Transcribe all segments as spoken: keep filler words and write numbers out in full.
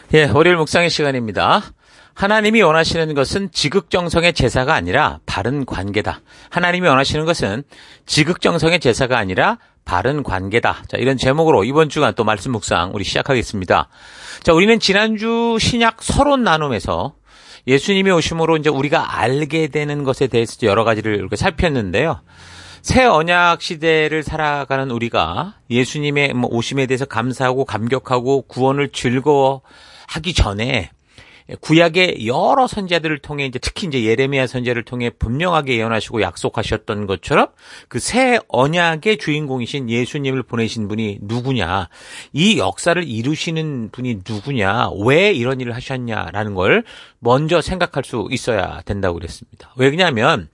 예, 월요일 묵상의 시간입니다. 하나님이 원하시는 것은 지극정성의 제사가 아니라 바른 관계다. 하나님이 원하시는 것은 지극정성의 제사가 아니라 바른 관계다. 자, 이런 제목으로 이번 주간 또 말씀 묵상 우리 시작하겠습니다. 자, 우리는 지난주 신약 서론 나눔에서 예수님이 오심으로 이제 우리가 알게 되는 것에 대해서 여러 가지를 이렇게 살폈는데요. 새 언약 시대를 살아가는 우리가 예수님의 오심에 대해서 감사하고 감격하고 구원을 즐거워하기 전에 구약의 여러 선지자들을 통해 이제 특히 이제 예레미야 선지자를 통해 분명하게 예언하시고 약속하셨던 것처럼 그 새 언약의 주인공이신 예수님을 보내신 분이 누구냐, 이 역사를 이루시는 분이 누구냐, 왜 이런 일을 하셨냐라는 걸 먼저 생각할 수 있어야 된다고 그랬습니다. 왜 그러냐면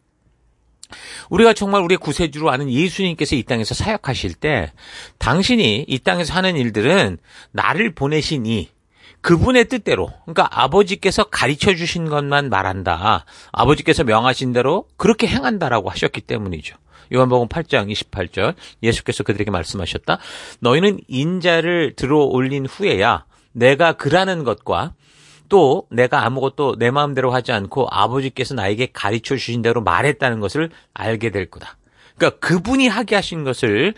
우리가 정말 우리의 구세주로 아는 예수님께서 이 땅에서 사역하실 때 당신이 이 땅에서 하는 일들은 나를 보내신 이 그분의 뜻대로, 그러니까 아버지께서 가르쳐 주신 것만 말한다. 아버지께서 명하신 대로 그렇게 행한다라고 하셨기 때문이죠. 요한복음 팔 장 이십팔 절 예수께서 그들에게 말씀하셨다. 너희는 인자를 들어 올린 후에야 내가 그라는 것과 또 내가 아무것도 내 마음대로 하지 않고 아버지께서 나에게 가르쳐 주신 대로 말했다는 것을 알게 될 거다. 그러니까 그분이 하게 하신 것을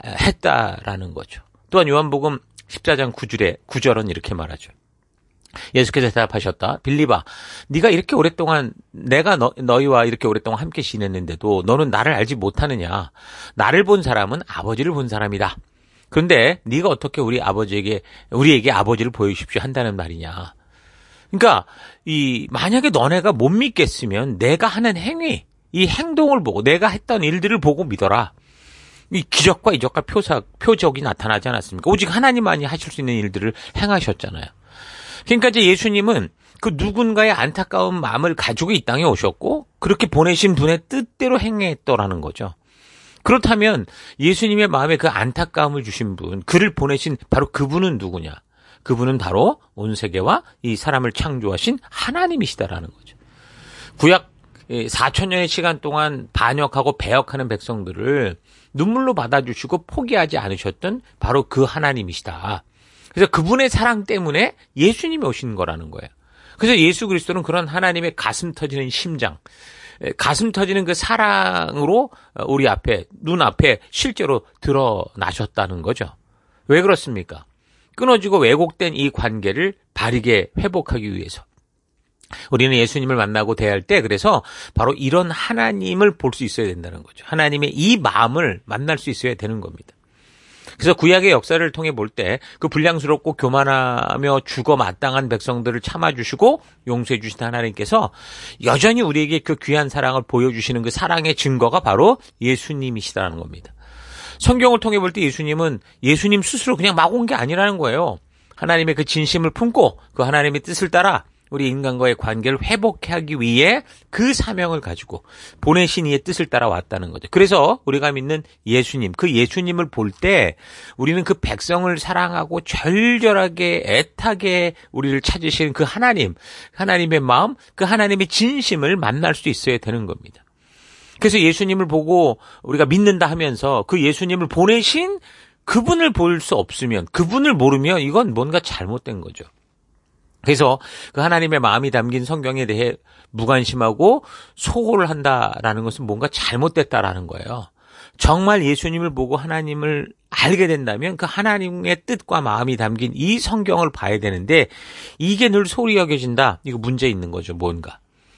했다라는 거죠. 또한 요한복음 십사 장 구 절에 구 절은 이렇게 말하죠. 예수께서 대답하셨다. 빌립아, 네가 이렇게 오랫동안 내가 너, 너희와 이렇게 오랫동안 함께 지냈는데도 너는 나를 알지 못하느냐. 나를 본 사람은 아버지를 본 사람이다. 그런데 네가 어떻게 우리 아버지에게 우리에게 아버지를 보여주십시오 한다는 말이냐. 그러니까 이 만약에 너네가 못 믿겠으면 내가 하는 행위, 이 행동을 보고 내가 했던 일들을 보고 믿어라. 이 기적과 이적과 표사, 표적이 나타나지 않았습니까? 오직 하나님만이 하실 수 있는 일들을 행하셨잖아요. 그러니까 이제 예수님은 그 누군가의 안타까운 마음을 가지고 이 땅에 오셨고 그렇게 보내신 분의 뜻대로 행했더라는 거죠. 그렇다면 예수님의 마음에 그 안타까움을 주신 분, 그를 보내신 바로 그분은 누구냐? 그분은 바로 온 세계와 이 사람을 창조하신 하나님이시다라는 거죠. 구약 사천 년의 시간 동안 반역하고 배역하는 백성들을 눈물로 받아주시고 포기하지 않으셨던 바로 그 하나님이시다. 그래서 그분의 사랑 때문에 예수님이 오신 거라는 거예요. 그래서 예수 그리스도는 그런 하나님의 가슴 터지는 심장, 가슴 터지는 그 사랑으로 우리 앞에, 눈앞에 실제로 드러나셨다는 거죠. 왜 그렇습니까? 끊어지고 왜곡된 이 관계를 바르게 회복하기 위해서. 우리는 예수님을 만나고 대할 때 그래서 바로 이런 하나님을 볼 수 있어야 된다는 거죠. 하나님의 이 마음을 만날 수 있어야 되는 겁니다. 그래서 구약의 역사를 통해 볼 때 그 불량스럽고 교만하며 죽어 마땅한 백성들을 참아주시고 용서해 주신 하나님께서 여전히 우리에게 그 귀한 사랑을 보여주시는 그 사랑의 증거가 바로 예수님이시다는 겁니다. 성경을 통해 볼 때 예수님은 예수님 스스로 그냥 막 온 게 아니라는 거예요. 하나님의 그 진심을 품고 그 하나님의 뜻을 따라 우리 인간과의 관계를 회복하기 위해 그 사명을 가지고 보내신 이의 뜻을 따라 왔다는 거죠. 그래서 우리가 믿는 예수님, 그 예수님을 볼 때 우리는 그 백성을 사랑하고 절절하게 애타게 우리를 찾으시는 그 하나님, 하나님의 마음, 그 하나님의 진심을 만날 수 있어야 되는 겁니다. 그래서 예수님을 보고 우리가 믿는다 하면서 그 예수님을 보내신 그분을 볼 수 없으면, 그분을 모르면 이건 뭔가 잘못된 거죠. 그래서 그 하나님의 마음이 담긴 성경에 대해 무관심하고 소홀을 한다라는 것은 뭔가 잘못됐다라는 거예요. 정말 예수님을 보고 하나님을 알게 된다면 그 하나님의 뜻과 마음이 담긴 이 성경을 봐야 되는데 이게 늘 소홀히 여겨진다. 이거 문제 있는 거죠. 뭔가.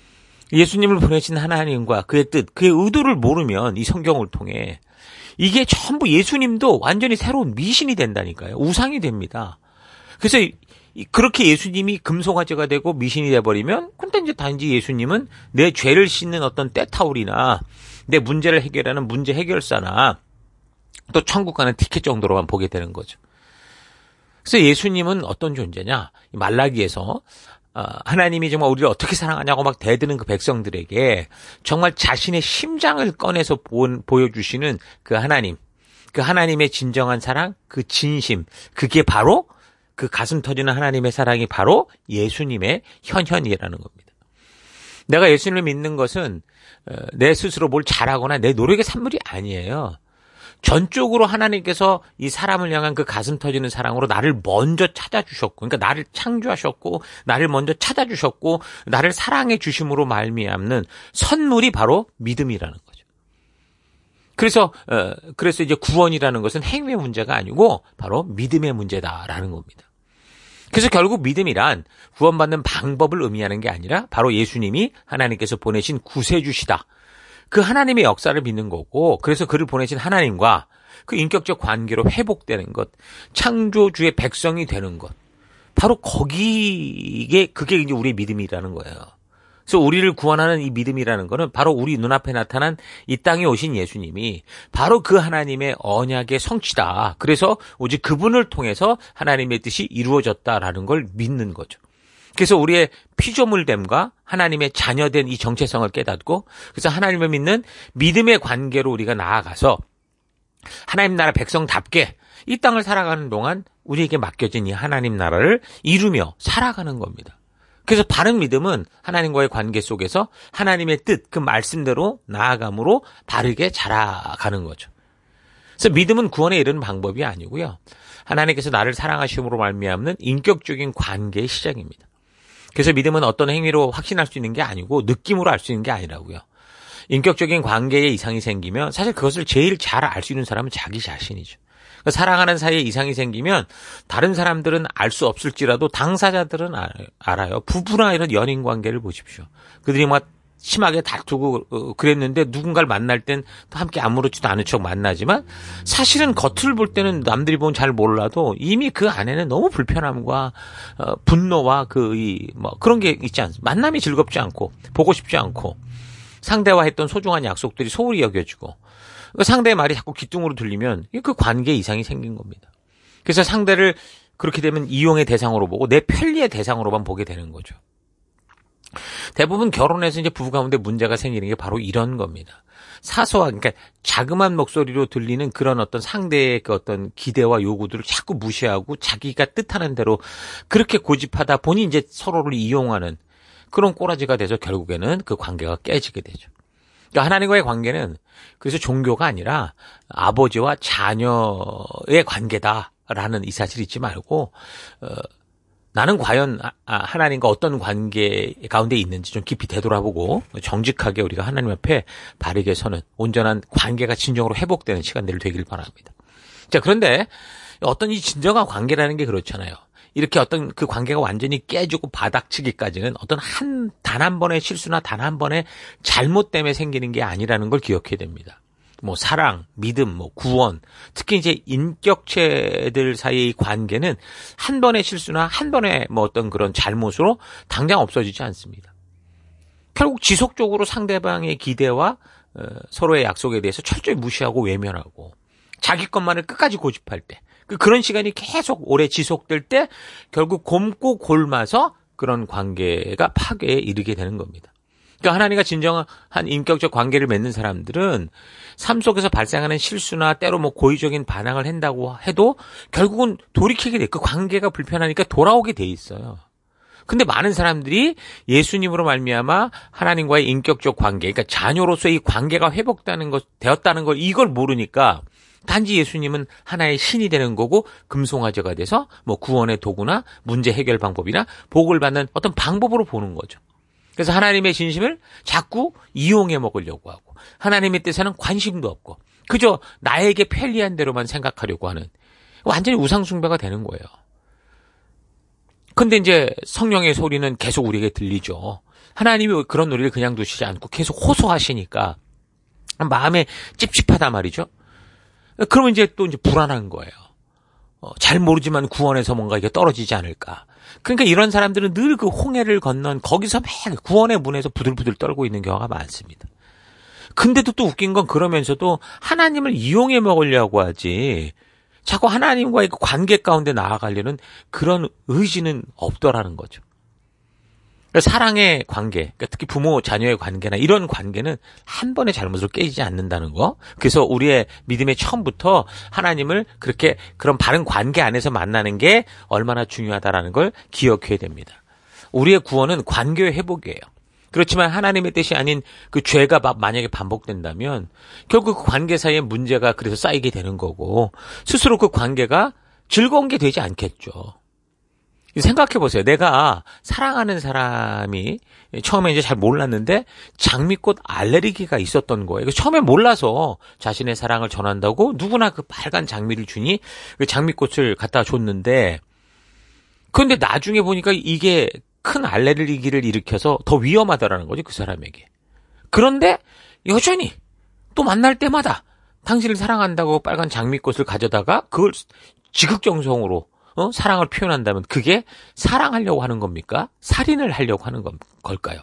예수님을 보내신 하나님과 그의 뜻, 그의 의도를 모르면 이 성경을 통해 이게 전부 예수님도 완전히 새로운 미신이 된다니까요. 우상이 됩니다. 그래서 그렇게 예수님이 금송아지가 되고 미신이 돼버리면 근데 이제 단지 예수님은 내 죄를 씻는 어떤 때타울이나 내 문제를 해결하는 문제 해결사나 또 천국 가는 티켓 정도로만 보게 되는 거죠. 그래서 예수님은 어떤 존재냐? 말라기에서 하나님이 정말 우리를 어떻게 사랑하냐고 막 대드는 그 백성들에게 정말 자신의 심장을 꺼내서 보여주시는 그 하나님, 그 하나님의 진정한 사랑, 그 진심, 그게 바로 그 가슴 터지는 하나님의 사랑이 바로 예수님의 현현이라는 겁니다. 내가 예수님을 믿는 것은 내 스스로 뭘 잘하거나 내 노력의 산물이 아니에요. 전적으로 하나님께서 이 사람을 향한 그 가슴 터지는 사랑으로 나를 먼저 찾아주셨고, 그러니까 나를 창조하셨고, 나를 먼저 찾아주셨고, 나를 사랑해 주심으로 말미암는 선물이 바로 믿음이라는 거죠. 그래서 어, 그래서 이제 구원이라는 것은 행위의 문제가 아니고 바로 믿음의 문제다라는 겁니다. 그래서 결국 믿음이란 구원받는 방법을 의미하는 게 아니라 바로 예수님이 하나님께서 보내신 구세주시다. 그 하나님의 역사를 믿는 거고, 그래서 그를 보내신 하나님과 그 인격적 관계로 회복되는 것, 창조주의 백성이 되는 것, 바로 거기에 그게 이제 우리의 믿음이라는 거예요. 그래서 우리를 구원하는 이 믿음이라는 거는 바로 우리 눈앞에 나타난 이 땅에 오신 예수님이 바로 그 하나님의 언약의 성취다. 그래서 오직 그분을 통해서 하나님의 뜻이 이루어졌다라는 걸 믿는 거죠. 그래서 우리의 피조물됨과 하나님의 자녀된 이 정체성을 깨닫고, 그래서 하나님을 믿는 믿음의 관계로 우리가 나아가서 하나님 나라 백성답게 이 땅을 살아가는 동안 우리에게 맡겨진 이 하나님 나라를 이루며 살아가는 겁니다. 그래서 바른 믿음은 하나님과의 관계 속에서 하나님의 뜻, 그 말씀대로 나아감으로 바르게 자라가는 거죠. 그래서 믿음은 구원에 이르는 방법이 아니고요. 하나님께서 나를 사랑하심으로 말미암는 인격적인 관계의 시작입니다. 그래서 믿음은 어떤 행위로 확신할 수 있는 게 아니고 느낌으로 알 수 있는 게 아니라고요. 인격적인 관계에 이상이 생기면 사실 그것을 제일 잘 알 수 있는 사람은 자기 자신이죠. 그러니까 사랑하는 사이에 이상이 생기면 다른 사람들은 알 수 없을지라도 당사자들은 알아요. 부부나 이런 연인 관계를 보십시오. 그들이 막 심하게 다투고 그랬는데 누군가를 만날 땐 또 함께 아무렇지도 않은 척 만나지만 사실은 겉을 볼 때는 남들이 보면 잘 몰라도 이미 그 안에는 너무 불편함과 어, 분노와 그 이 뭐 그런 게 있지 않습니까? 만남이 즐겁지 않고 보고 싶지 않고 상대와 했던 소중한 약속들이 소홀히 여겨지고 상대의 말이 자꾸 귀뚱으로 들리면 그 관계에 이상이 생긴 겁니다. 그래서 상대를 그렇게 되면 이용의 대상으로 보고 내 편리의 대상으로만 보게 되는 거죠. 대부분 결혼해서 이제 부부 가운데 문제가 생기는 게 바로 이런 겁니다. 사소한, 그러니까 자그마한 목소리로 들리는 그런 어떤 상대의 그 어떤 기대와 요구들을 자꾸 무시하고 자기가 뜻하는 대로 그렇게 고집하다 보니 이제 서로를 이용하는 그런 꼬라지가 돼서 결국에는 그 관계가 깨지게 되죠. 그러니까 하나님과의 관계는 그래서 종교가 아니라 아버지와 자녀의 관계다라는 이 사실을 잊지 말고 어, 나는 과연 하나님과 어떤 관계 가운데 있는지 좀 깊이 되돌아보고 정직하게 우리가 하나님 앞에 바르게 서는 온전한 관계가 진정으로 회복되는 시간들이 되길 바랍니다. 자, 그런데 어떤 이 진정한 관계라는 게 그렇잖아요. 이렇게 어떤 그 관계가 완전히 깨지고 바닥치기까지는 어떤 한, 단 한 번의 실수나 단 한 번의 잘못 때문에 생기는 게 아니라는 걸 기억해야 됩니다. 뭐 사랑, 믿음, 뭐 구원, 특히 이제 인격체들 사이의 관계는 한 번의 실수나 한 번의 뭐 어떤 그런 잘못으로 당장 없어지지 않습니다. 결국 지속적으로 상대방의 기대와 어, 서로의 약속에 대해서 철저히 무시하고 외면하고 자기 것만을 끝까지 고집할 때 그런 시간이 계속 오래 지속될 때 결국 곰고 골마서 그런 관계가 파괴에 이르게 되는 겁니다. 그러니까 하나님과 진정한 인격적 관계를 맺는 사람들은 삶 속에서 발생하는 실수나 때로 뭐 고의적인 반항을 한다고 해도 결국은 돌이키게 돼. 그 관계가 불편하니까 돌아오게 돼 있어요. 근데 많은 사람들이 예수님으로 말미암아 하나님과의 인격적 관계, 그러니까 자녀로서의 이 관계가 회복되는 것, 되었다는 걸 이걸 모르니까 단지 예수님은 하나의 신이 되는 거고 금송아지가 돼서 뭐 구원의 도구나 문제 해결 방법이나 복을 받는 어떤 방법으로 보는 거죠. 그래서 하나님의 진심을 자꾸 이용해 먹으려고 하고 하나님의 뜻에는 관심도 없고 그저 나에게 편리한 대로만 생각하려고 하는 완전히 우상숭배가 되는 거예요. 근데 이제 성령의 소리는 계속 우리에게 들리죠. 하나님이 그런 노래를 그냥 두시지 않고 계속 호소하시니까 마음에 찝찝하단 말이죠. 그러면 이제 또 이제 불안한 거예요. 어, 잘 모르지만 구원에서 뭔가 이게 떨어지지 않을까. 그러니까 이런 사람들은 늘 그 홍해를 건넌 거기서 맨 구원의 문에서 부들부들 떨고 있는 경우가 많습니다. 근데도 또 웃긴 건 그러면서도 하나님을 이용해 먹으려고 하지 자꾸 하나님과의 그 관계 가운데 나아가려는 그런 의지는 없더라는 거죠. 사랑의 관계, 그러니까 특히 부모 자녀의 관계나 이런 관계는 한 번의 잘못으로 깨지지 않는다는 거. 그래서 우리의 믿음의 처음부터 하나님을 그렇게 그런 바른 관계 안에서 만나는 게 얼마나 중요하다라는 걸 기억해야 됩니다. 우리의 구원은 관계의 회복이에요. 그렇지만 하나님의 뜻이 아닌 그 죄가 만약에 반복된다면 결국 그 관계 사이에 문제가 그래서 쌓이게 되는 거고 스스로 그 관계가 즐거운 게 되지 않겠죠. 생각해 보세요. 내가 사랑하는 사람이 처음에 이제 잘 몰랐는데 장미꽃 알레르기가 있었던 거예요. 처음에 몰라서 자신의 사랑을 전한다고 누구나 그 빨간 장미를 주니 그 장미꽃을 갖다 줬는데 그런데 나중에 보니까 이게 큰 알레르기를 일으켜서 더 위험하다라는 거죠. 그 사람에게. 그런데 여전히 또 만날 때마다 당신을 사랑한다고 빨간 장미꽃을 가져다가 그걸 지극정성으로 어? 사랑을 표현한다면 그게 사랑하려고 하는 겁니까? 살인을 하려고 하는 걸까요?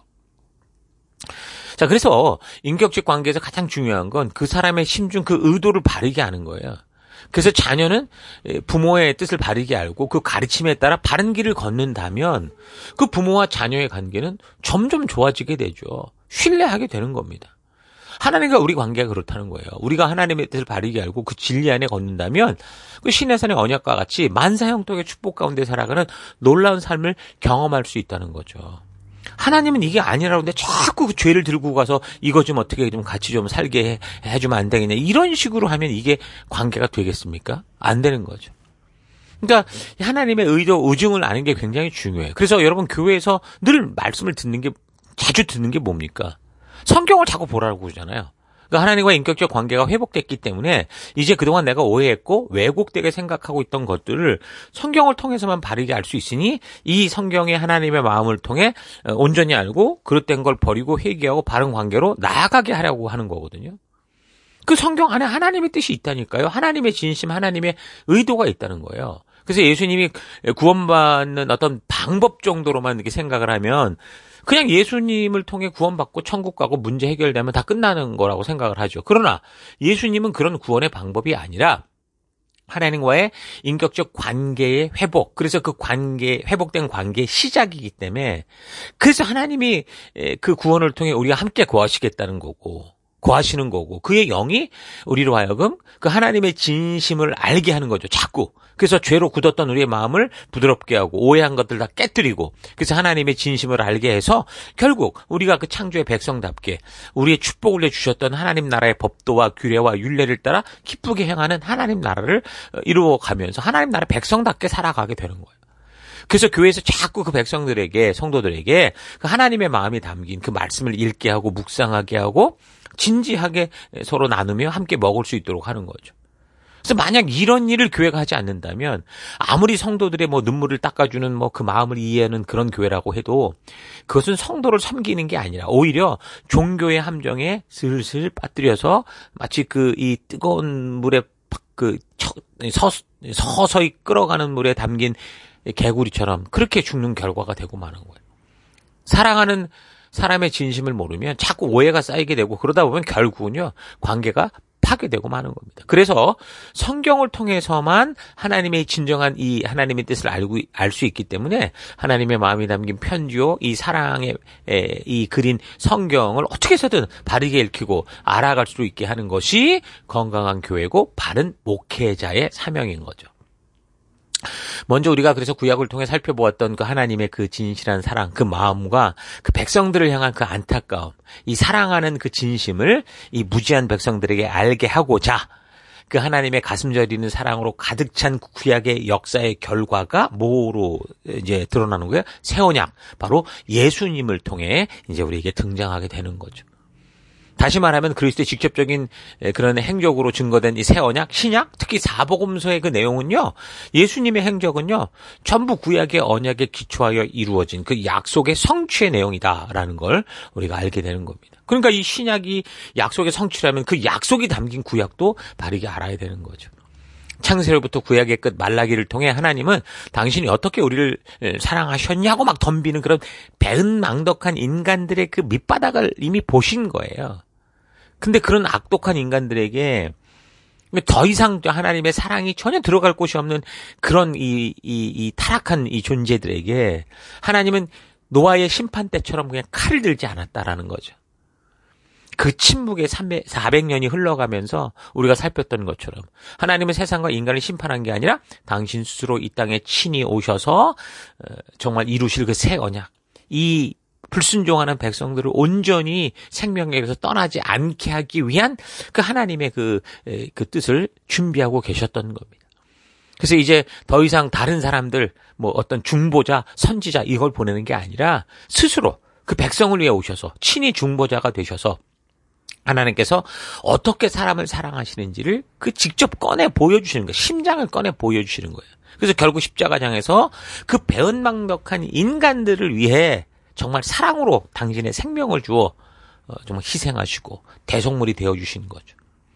자, 그래서 인격적 관계에서 가장 중요한 건 그 사람의 심중 그 의도를 바르게 하는 거예요. 그래서 자녀는 부모의 뜻을 바르게 알고 그 가르침에 따라 바른 길을 걷는다면 그 부모와 자녀의 관계는 점점 좋아지게 되죠. 신뢰하게 되는 겁니다. 하나님과 우리 관계가 그렇다는 거예요. 우리가 하나님의 뜻을 바르게 알고 그 진리 안에 걷는다면 그 시내산의 언약과 같이 만사형통의 축복 가운데 살아가는 놀라운 삶을 경험할 수 있다는 거죠. 하나님은 이게 아니라고 하는데 자꾸 그 죄를 들고 가서 이거 좀 어떻게 좀 같이 좀 살게 해, 해주면 안 되겠냐. 이런 식으로 하면 이게 관계가 되겠습니까? 안 되는 거죠. 그러니까 하나님의 의도, 의중을 아는 게 굉장히 중요해요. 그래서 여러분 교회에서 늘 말씀을 듣는 게 자주 듣는 게 뭡니까? 성경을 자꾸 보라고 그러잖아요. 그러니까 하나님과 인격적 관계가 회복됐기 때문에 이제 그동안 내가 오해했고 왜곡되게 생각하고 있던 것들을 성경을 통해서만 바르게 알 수 있으니 이 성경의 하나님의 마음을 통해 온전히 알고 그릇된 걸 버리고 회개하고 바른 관계로 나아가게 하려고 하는 거거든요. 그 성경 안에 하나님의 뜻이 있다니까요. 하나님의 진심, 하나님의 의도가 있다는 거예요. 그래서 예수님이 구원받는 어떤 방법 정도로만 이렇게 생각을 하면 그냥 예수님을 통해 구원받고 천국 가고 문제 해결되면 다 끝나는 거라고 생각을 하죠. 그러나 예수님은 그런 구원의 방법이 아니라 하나님과의 인격적 관계의 회복, 그래서 그 관계, 회복된 관계의 시작이기 때문에 그래서 하나님이 그 구원을 통해 우리가 함께 거하시겠다는 거고 거하시는 거고 그의 영이 우리로 하여금 그 하나님의 진심을 알게 하는 거죠. 자꾸. 그래서 죄로 굳었던 우리의 마음을 부드럽게 하고 오해한 것들 다 깨뜨리고 그래서 하나님의 진심을 알게 해서 결국 우리가 그 창조의 백성답게 우리의 축복을 내주셨던 하나님 나라의 법도와 규례와 율례를 따라 기쁘게 행하는 하나님 나라를 이루어가면서 하나님 나라의 백성답게 살아가게 되는 거예요. 그래서 교회에서 자꾸 그 백성들에게 성도들에게 그 하나님의 마음이 담긴 그 말씀을 읽게 하고 묵상하게 하고 진지하게 서로 나누며 함께 먹을 수 있도록 하는 거죠. 그래서 만약 이런 일을 교회가 하지 않는다면 아무리 성도들의 뭐 눈물을 닦아주는 뭐 그 마음을 이해하는 그런 교회라고 해도 그것은 성도를 섬기는 게 아니라 오히려 종교의 함정에 슬슬 빠뜨려서 마치 그 이 뜨거운 물에 그 서, 서서히 끓어가는 물에 담긴 개구리처럼 그렇게 죽는 결과가 되고 마는 거예요. 사랑하는 사람의 진심을 모르면 자꾸 오해가 쌓이게 되고 그러다 보면 결국은요 관계가 파괴되고 마는 겁니다. 그래서 성경을 통해서만 하나님의 진정한 이 하나님의 뜻을 알고 알 수 있기 때문에 하나님의 마음이 담긴 편지요 이 사랑의 에, 이 그린 성경을 어떻게 해서든 바르게 읽히고 알아갈 수 있게 하는 것이 건강한 교회고 바른 목회자의 사명인 거죠. 먼저 우리가 그래서 구약을 통해 살펴보았던 그 하나님의 그 진실한 사랑, 그 마음과 그 백성들을 향한 그 안타까움, 이 사랑하는 그 진심을 이 무지한 백성들에게 알게 하고자 그 하나님의 가슴 저리는 사랑으로 가득 찬 구약의 역사의 결과가 뭐로 이제 드러나는 거예요? 새 언약, 바로 예수님을 통해 이제 우리에게 등장하게 되는 거죠. 다시 말하면 그리스도의 직접적인 그런 행적으로 증거된 이 새 언약, 신약, 특히 사복음서의 그 내용은요, 예수님의 행적은요, 전부 구약의 언약에 기초하여 이루어진 그 약속의 성취의 내용이다라는 걸 우리가 알게 되는 겁니다. 그러니까 이 신약이 약속의 성취라면 그 약속이 담긴 구약도 바르게 알아야 되는 거죠. 창세로부터 구약의 끝 말라기를 통해 하나님은 당신이 어떻게 우리를 사랑하셨냐고 막 덤비는 그런 배은망덕한 인간들의 그 밑바닥을 이미 보신 거예요. 근데 그런 악독한 인간들에게 더 이상 하나님의 사랑이 전혀 들어갈 곳이 없는 그런 이, 이, 이 타락한 이 존재들에게 하나님은 노아의 심판 때처럼 그냥 칼을 들지 않았다라는 거죠. 그 침묵의 사백 년이 흘러가면서 우리가 살폈던 것처럼 하나님은 세상과 인간을 심판한 게 아니라 당신 스스로 이 땅에 친히 오셔서 정말 이루실 그 새 언약, 이 불순종하는 백성들을 온전히 생명에서 떠나지 않게 하기 위한 그 하나님의 그, 그 뜻을 준비하고 계셨던 겁니다. 그래서 이제 더 이상 다른 사람들, 뭐 어떤 중보자, 선지자 이걸 보내는 게 아니라 스스로 그 백성을 위해 오셔서 친히 중보자가 되셔서 하나님께서 어떻게 사람을 사랑하시는지를 그 직접 꺼내 보여주시는 거예요. 심장을 꺼내 보여주시는 거예요. 그래서 결국 십자가장에서 그 배은망덕한 인간들을 위해 정말 사랑으로 당신의 생명을 주어 정말 희생하시고 대속물이 되어주신 거죠.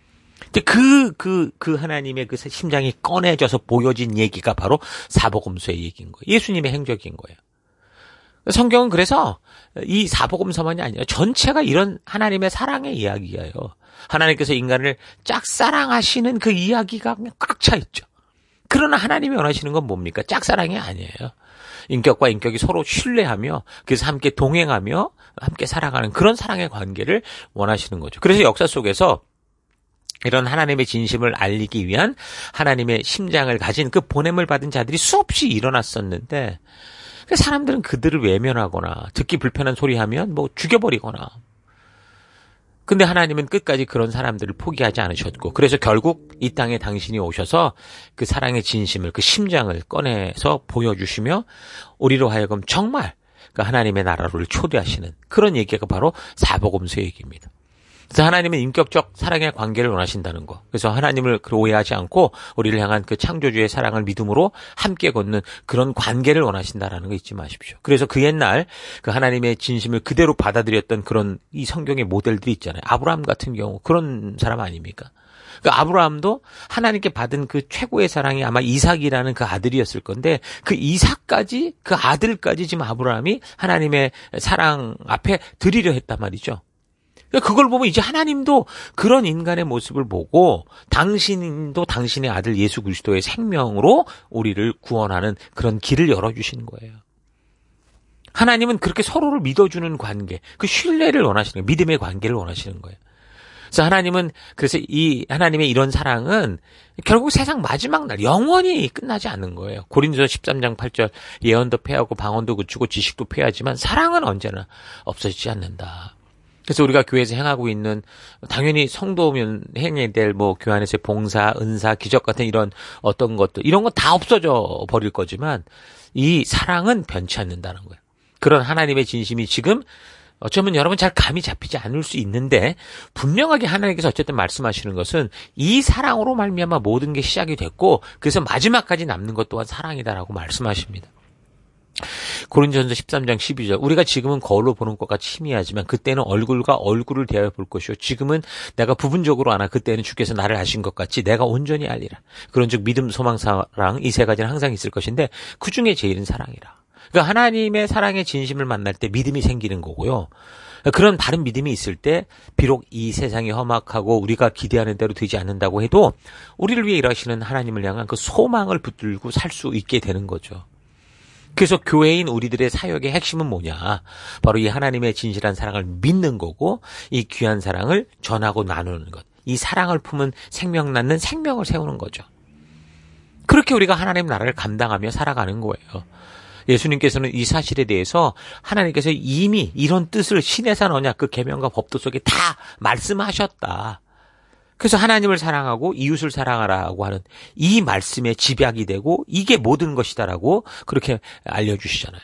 그, 그, 그 하나님의 그 심장이 꺼내져서 보여진 얘기가 바로 사복음서의 얘기인 거예요. 예수님의 행적인 거예요. 성경은 그래서 이 사복음서만이 아니라 전체가 이런 하나님의 사랑의 이야기예요. 하나님께서 인간을 짝사랑하시는 그 이야기가 그냥 꽉 차 있죠. 그러나 하나님이 원하시는 건 뭡니까? 짝사랑이 아니에요. 인격과 인격이 서로 신뢰하며 그래서 함께 동행하며 함께 살아가는 그런 사랑의 관계를 원하시는 거죠. 그래서 역사 속에서 이런 하나님의 진심을 알리기 위한 하나님의 심장을 가진 그 보냄을 받은 자들이 수없이 일어났었는데 사람들은 그들을 외면하거나 듣기 불편한 소리 하면 뭐 죽여버리거나. 근데 하나님은 끝까지 그런 사람들을 포기하지 않으셨고 그래서 결국 이 땅에 당신이 오셔서 그 사랑의 진심을 그 심장을 꺼내서 보여주시며 우리로 하여금 정말 그 하나님의 나라를 초대하시는 그런 얘기가 바로 사복음서 얘기입니다. 그래서 하나님은 인격적 사랑의 관계를 원하신다는 거. 그래서 하나님을 오해하지 않고 우리를 향한 그 창조주의 사랑을 믿음으로 함께 걷는 그런 관계를 원하신다라는 거 잊지 마십시오. 그래서 그 옛날 그 하나님의 진심을 그대로 받아들였던 그런 이 성경의 모델들이 있잖아요. 아브라함 같은 경우 그런 사람 아닙니까? 그 아브라함도 하나님께 받은 그 최고의 사랑이 아마 이삭이라는 그 아들이었을 건데 그 이삭까지 그 아들까지 지금 아브라함이 하나님의 사랑 앞에 드리려 했단 말이죠. 그걸 보면 이제 하나님도 그런 인간의 모습을 보고 당신도 당신의 아들 예수 그리스도의 생명으로 우리를 구원하는 그런 길을 열어주시는 거예요. 하나님은 그렇게 서로를 믿어주는 관계, 그 신뢰를 원하시는 거예요. 믿음의 관계를 원하시는 거예요. 그래서 하나님은 그래서 이 하나님의 이런 사랑은 결국 세상 마지막 날 영원히 끝나지 않는 거예요. 고린도서 십삼 장 팔 절 예언도 패하고 방언도 그치고 지식도 패하지만 사랑은 언제나 없어지지 않는다. 그래서 우리가 교회에서 행하고 있는 당연히 성도면 행해야 될 뭐 교회 안에서의 봉사, 은사, 기적 같은 이런 어떤 것들 이런 건 다 없어져 버릴 거지만 이 사랑은 변치 않는다는 거예요. 그런 하나님의 진심이 지금 어쩌면 여러분 잘 감이 잡히지 않을 수 있는데 분명하게 하나님께서 어쨌든 말씀하시는 것은 이 사랑으로 말미암아 모든 게 시작이 됐고 그래서 마지막까지 남는 것 또한 사랑이다라고 말씀하십니다. 고린도전서 십삼 장 십이 절 우리가 지금은 거울로 보는 것과 희미하지만 그때는 얼굴과 얼굴을 대하여 볼 것이요 지금은 내가 부분적으로 아나 그때는 주께서 나를 아신 것 같이 내가 온전히 알리라. 그런즉 믿음, 소망, 사랑 이 세 가지는 항상 있을 것인데 그중에 제일은 사랑이라. 그러니까 하나님의 사랑의 진심을 만날 때 믿음이 생기는 거고요. 그런 바른 믿음이 있을 때 비록 이 세상이 험악하고 우리가 기대하는 대로 되지 않는다고 해도 우리를 위해 일하시는 하나님을 향한 그 소망을 붙들고 살 수 있게 되는 거죠. 그래서 교회인 우리들의 사역의 핵심은 뭐냐? 바로 이 하나님의 진실한 사랑을 믿는 거고 이 귀한 사랑을 전하고 나누는 것. 이 사랑을 품은 생명 낳는 생명을 세우는 거죠. 그렇게 우리가 하나님 나라를 감당하며 살아가는 거예요. 예수님께서는 이 사실에 대해서 하나님께서 이미 이런 뜻을 신해산 언약 그 계명과 법도 속에 다 말씀하셨다. 그래서 하나님을 사랑하고 이웃을 사랑하라고 하는 이 말씀의 집약이 되고 이게 모든 것이다라고 그렇게 알려주시잖아요.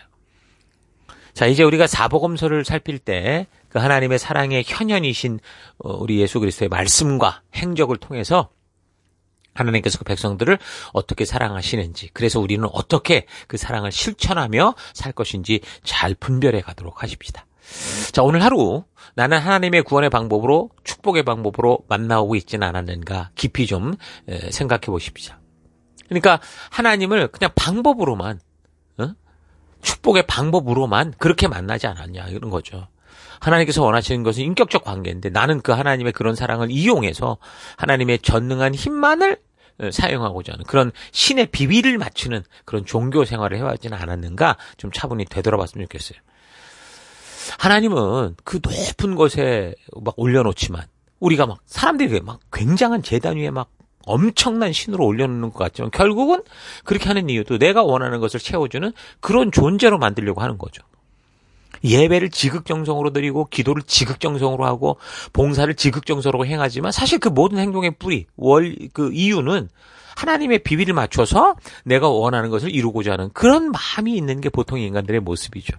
자, 이제 우리가 사복음서를 살필 때 그 하나님의 사랑의 현현이신 우리 예수 그리스도의 말씀과 행적을 통해서 하나님께서 그 백성들을 어떻게 사랑하시는지 그래서 우리는 어떻게 그 사랑을 실천하며 살 것인지 잘 분별해 가도록 하십시다. 자, 오늘 하루 나는 하나님의 구원의 방법으로 축복의 방법으로 만나오고 있지는 않았는가 깊이 좀 생각해 보십시오. 그러니까 하나님을 그냥 방법으로만 어? 축복의 방법으로만 그렇게 만나지 않았냐 이런 거죠. 하나님께서 원하시는 것은 인격적 관계인데 나는 그 하나님의 그런 사랑을 이용해서 하나님의 전능한 힘만을 사용하고자 하는 그런 신의 비위를 맞추는 그런 종교 생활을 해왔지는 않았는가 좀 차분히 되돌아봤으면 좋겠어요. 하나님은 그 높은 곳에 막 올려놓지만 우리가 막 사람들이 막 굉장한 제단 위에 막 엄청난 신으로 올려놓는 것 같지만 결국은 그렇게 하는 이유도 내가 원하는 것을 채워주는 그런 존재로 만들려고 하는 거죠. 예배를 지극정성으로 드리고 기도를 지극정성으로 하고 봉사를 지극정성으로 행하지만 사실 그 모든 행동의 뿌리, 월, 그 이유는 하나님의 비밀을 맞춰서 내가 원하는 것을 이루고자 하는 그런 마음이 있는 게 보통 인간들의 모습이죠.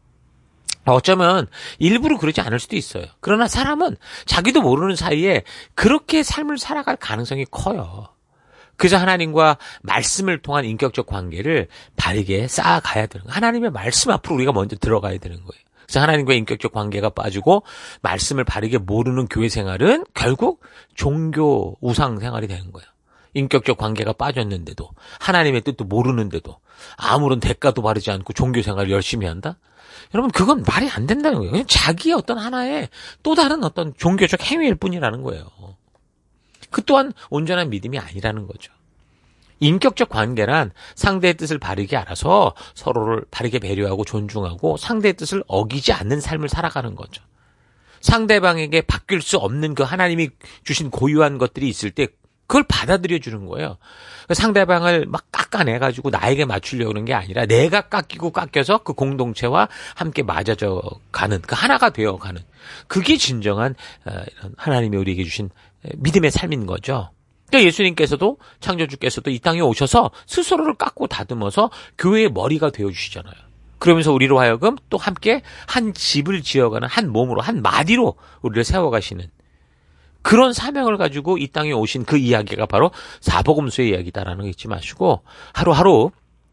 어쩌면 일부러 그러지 않을 수도 있어요. 그러나 사람은 자기도 모르는 사이에 그렇게 삶을 살아갈 가능성이 커요. 그래서 하나님과 말씀을 통한 인격적 관계를 바르게 쌓아가야 되는 거예요. 하나님의 말씀 앞으로 우리가 먼저 들어가야 되는 거예요. 그래서 하나님과 인격적 관계가 빠지고 말씀을 바르게 모르는 교회 생활은 결국 종교 우상 생활이 되는 거예요. 인격적 관계가 빠졌는데도 하나님의 뜻도 모르는데도 아무런 대가도 바르지 않고 종교 생활을 열심히 한다? 여러분 그건 말이 안 된다는 거예요. 그냥 자기의 어떤 하나의 또 다른 어떤 종교적 행위일 뿐이라는 거예요. 그 또한 온전한 믿음이 아니라는 거죠. 인격적 관계란 상대의 뜻을 바르게 알아서 서로를 바르게 배려하고 존중하고 상대의 뜻을 어기지 않는 삶을 살아가는 거죠. 상대방에게 바뀔 수 없는 그 하나님이 주신 고유한 것들이 있을 때 그걸 받아들여 주는 거예요. 상대방을 막 깎아내가지고 나에게 맞추려고 하는 게 아니라 내가 깎이고 깎여서 그 공동체와 함께 맞아져 가는, 그 하나가 되어 가는. 그게 진정한 하나님이 우리에게 주신 믿음의 삶인 거죠. 그러니까 예수님께서도 창조주께서도 이 땅에 오셔서 스스로를 깎고 다듬어서 교회의 머리가 되어주시잖아요. 그러면서 우리로 하여금 또 함께 한 집을 지어가는 한 몸으로 한 마디로 우리를 세워가시는 그런 사명을 가지고 이 땅에 오신 그 이야기가 바로 사복음서의 이야기다라는 거 잊지 마시고 하루하루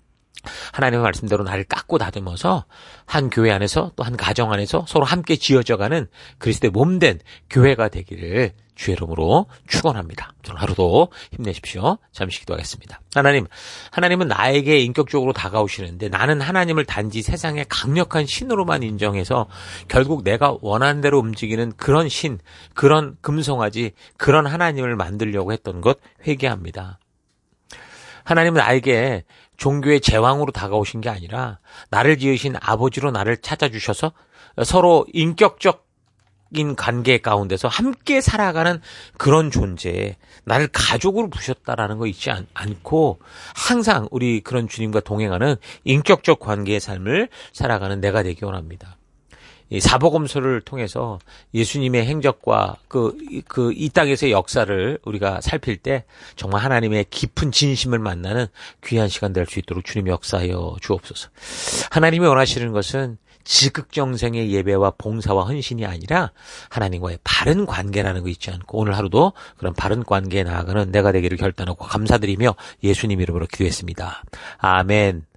하나님의 말씀대로 나를 깎고 다듬어서 한 교회 안에서 또 한 가정 안에서 서로 함께 지어져가는 그리스도의 몸된 교회가 되기를 주의 이름으로 축원합니다. 저는 하루도 힘내십시오. 잠시 기도하겠습니다. 하나님, 하나님은 나에게 인격적으로 다가오시는데 나는 하나님을 단지 세상의 강력한 신으로만 인정해서 결국 내가 원하는 대로 움직이는 그런 신, 그런 금송아지, 그런 하나님을 만들려고 했던 것 회개합니다. 하나님은 나에게 종교의 제왕으로 다가오신 게 아니라 나를 지으신 아버지로 나를 찾아주셔서 서로 인격적 인 관계 가운데서 함께 살아가는 그런 존재에 나를 가족으로 부셨다라는 거 잊지 않, 않고 항상 우리 그런 주님과 동행하는 인격적 관계의 삶을 살아가는 내가 되기 원합니다. 이 사복음서를 통해서 예수님의 행적과 그, 그, 이 땅에서의 역사를 우리가 살필 때 정말 하나님의 깊은 진심을 만나는 귀한 시간 될 수 있도록 주님 역사하여 주옵소서. 하나님이 원하시는 것은 지극정성의 예배와 봉사와 헌신이 아니라 하나님과의 바른 관계라는 거 잊지 않고 오늘 하루도 그런 바른 관계에 나아가는 내가 되기를 결단하고 감사드리며 예수님 이름으로 기도했습니다. 아멘.